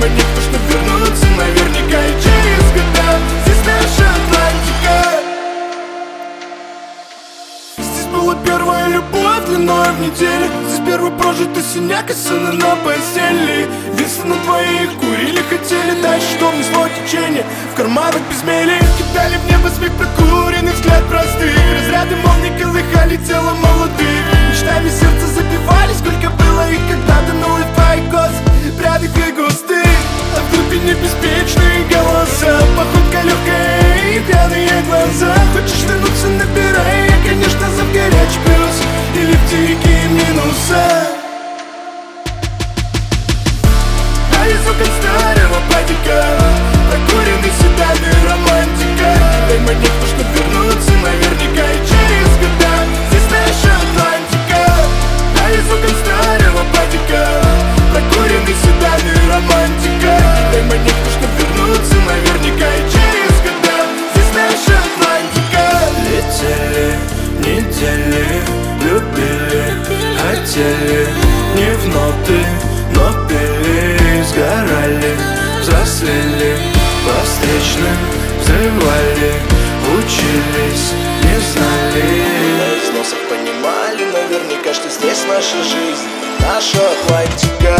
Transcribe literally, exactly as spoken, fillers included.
монет, то что вернуться наверняка и через года. Здесь наша Атлантика. Здесь была первая любовь длиной в неделю. Здесь первый прожитый синяк и сыны на постели. Весы на двоих курили, хотели дальше, что несло течение. В карманах безмели кидали в небо смех прокуренный, взгляд простых. Разряды молний колыхали тело молодых. Мечтами сердце забивали, сколько было их когда-то. Ну и твои косы, прядых и густых. А в глубине беспечные голоса, походка легкая и пьяные глаза. Хочешь вернуться, набирай, я, конечно, за в горячий плюс или в дикие минуса. А из окон старого падика прокуренный седан и романтика. Дай монет, то что вернуться наверняка и через года. Здесь наша Атлантика. А из окон старого падика прокуренный седан и романтика. Дай монет, то что вернуться наверняка и через года. Здесь наша Атлантика. Летели недели, любили, хотели не в ноты, но пили, сгорали, взрослели, по встречным взрывали, учились, не знали. На износах понимали наверняка, что здесь наша жизнь, наша Атлантика.